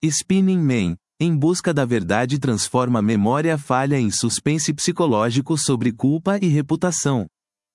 Spinning Man, Em Busca da Verdade transforma memória falha em suspense psicológico sobre culpa e reputação.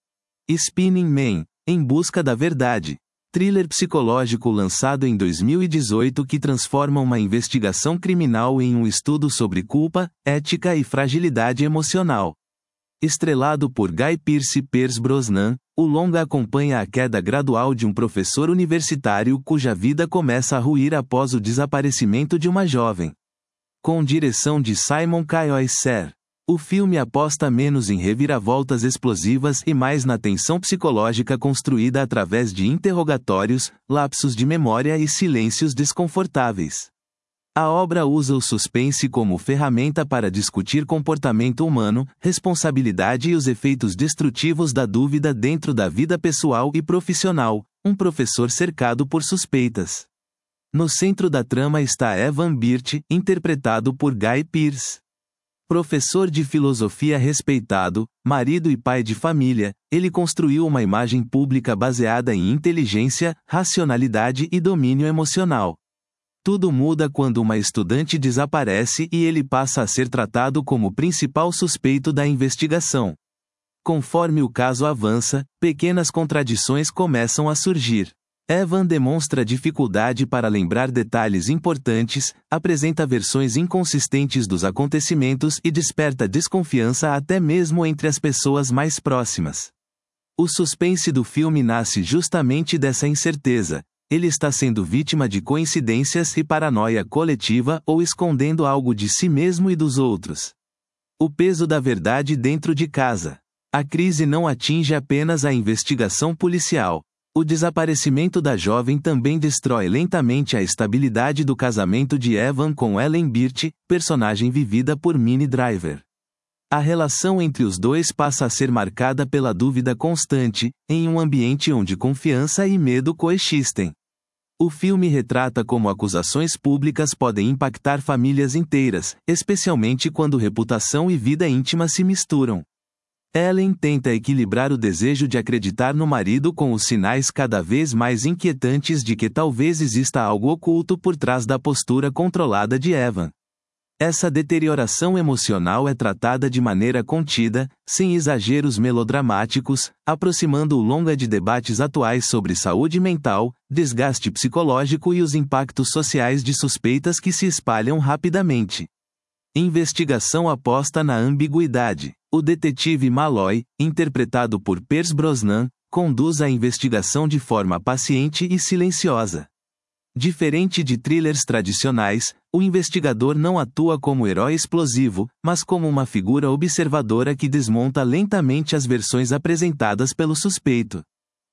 Spinning Man, Em Busca da Verdade. Thriller psicológico lançado em 2018 que transforma uma investigação criminal em um estudo sobre culpa, ética e fragilidade emocional. Estrelado por Guy Pearce e Pierce Brosnan, o longa acompanha a queda gradual de um professor universitário cuja vida começa a ruir após o desaparecimento de uma jovem. Com direção de Simon Kyle-Ser, o filme aposta menos em reviravoltas explosivas e mais na tensão psicológica construída através de interrogatórios, lapsos de memória e silêncios desconfortáveis. A obra usa o suspense como ferramenta para discutir comportamento humano, responsabilidade e os efeitos destrutivos da dúvida dentro da vida pessoal e profissional, um professor cercado por suspeitas. No centro da trama está Evan Birch, interpretado por Guy Pearce. Professor de filosofia respeitado, marido e pai de família, ele construiu uma imagem pública baseada em inteligência, racionalidade e domínio emocional. Tudo muda quando uma estudante desaparece e ele passa a ser tratado como principal suspeito da investigação. Conforme o caso avança, pequenas contradições começam a surgir. Evan demonstra dificuldade para lembrar detalhes importantes, apresenta versões inconsistentes dos acontecimentos e desperta desconfiança até mesmo entre as pessoas mais próximas. O suspense do filme nasce justamente dessa incerteza. Ele está sendo vítima de coincidências e paranoia coletiva ou escondendo algo de si mesmo e dos outros. O peso da verdade dentro de casa. A crise não atinge apenas a investigação policial. O desaparecimento da jovem também destrói lentamente a estabilidade do casamento de Evan com Ellen Birch, personagem vivida por Minnie Driver. A relação entre os dois passa a ser marcada pela dúvida constante, em um ambiente onde confiança e medo coexistem. O filme retrata como acusações públicas podem impactar famílias inteiras, especialmente quando reputação e vida íntima se misturam. Ellen tenta equilibrar o desejo de acreditar no marido com os sinais cada vez mais inquietantes de que talvez exista algo oculto por trás da postura controlada de Evan. Essa deterioração emocional é tratada de maneira contida, sem exageros melodramáticos, aproximando o longa de debates atuais sobre saúde mental, desgaste psicológico e os impactos sociais de suspeitas que se espalham rapidamente. Investigação aposta na ambiguidade. O detetive Malloy, interpretado por Pierce Brosnan, conduz a investigação de forma paciente e silenciosa. Diferente de thrillers tradicionais, o investigador não atua como herói explosivo, mas como uma figura observadora que desmonta lentamente as versões apresentadas pelo suspeito.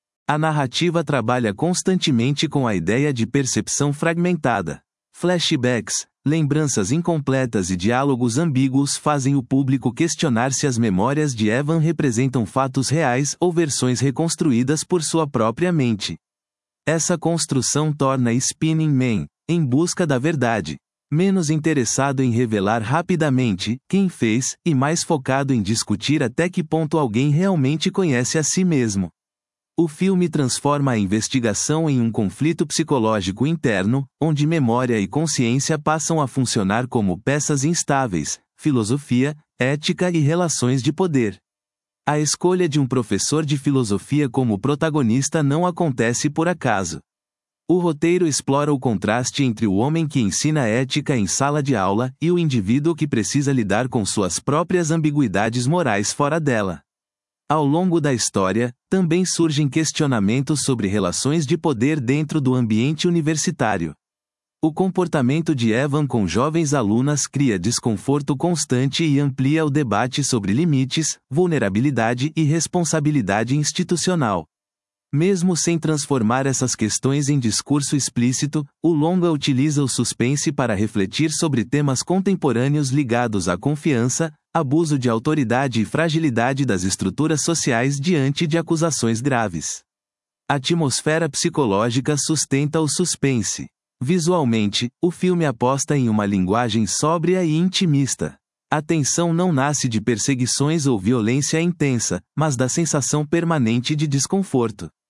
A narrativa trabalha constantemente com a ideia de percepção fragmentada. Flashbacks, lembranças incompletas e diálogos ambíguos fazem o público questionar se as memórias de Evan representam fatos reais ou versões reconstruídas por sua própria mente. Essa construção torna Spinning Man, Em Busca da Verdade, menos interessado em revelar rapidamente quem fez e mais focado em discutir até que ponto alguém realmente conhece a si mesmo. O filme transforma a investigação em um conflito psicológico interno, onde memória e consciência passam a funcionar como peças instáveis, filosofia, ética e relações de poder. A escolha de um professor de filosofia como protagonista não acontece por acaso. O roteiro explora o contraste entre o homem que ensina ética em sala de aula e o indivíduo que precisa lidar com suas próprias ambiguidades morais fora dela. Ao longo da história, também surgem questionamentos sobre relações de poder dentro do ambiente universitário. O comportamento de Evan com jovens alunas cria desconforto constante e amplia o debate sobre limites, vulnerabilidade e responsabilidade institucional. Mesmo sem transformar essas questões em discurso explícito, o longa utiliza o suspense para refletir sobre temas contemporâneos ligados à confiança, abuso de autoridade e fragilidade das estruturas sociais diante de acusações graves. A atmosfera psicológica sustenta o suspense. Visualmente, o filme aposta em uma linguagem sóbria e intimista. A tensão não nasce de perseguições ou violência intensa, mas da sensação permanente de desconforto.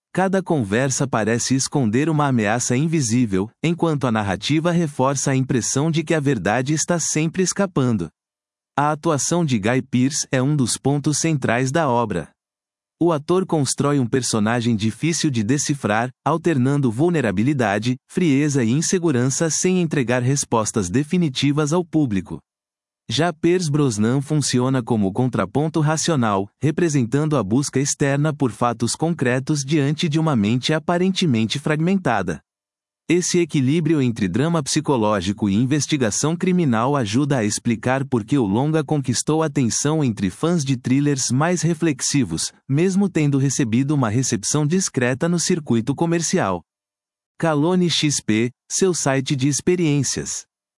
Cada conversa parece esconder uma ameaça invisível, enquanto a narrativa reforça a impressão de que a verdade está sempre escapando. A atuação de Guy Pearce é um dos pontos centrais da obra. O ator constrói um personagem difícil de decifrar, alternando vulnerabilidade, frieza e insegurança sem entregar respostas definitivas ao público. Já Pierce Brosnan funciona como contraponto racional, representando a busca externa por fatos concretos diante de uma mente aparentemente fragmentada. Esse equilíbrio entre drama psicológico e investigação criminal ajuda a explicar por que o longa conquistou atenção entre fãs de thrillers mais reflexivos, mesmo tendo recebido uma recepção discreta no circuito comercial. Calone XP, seu site de experiências.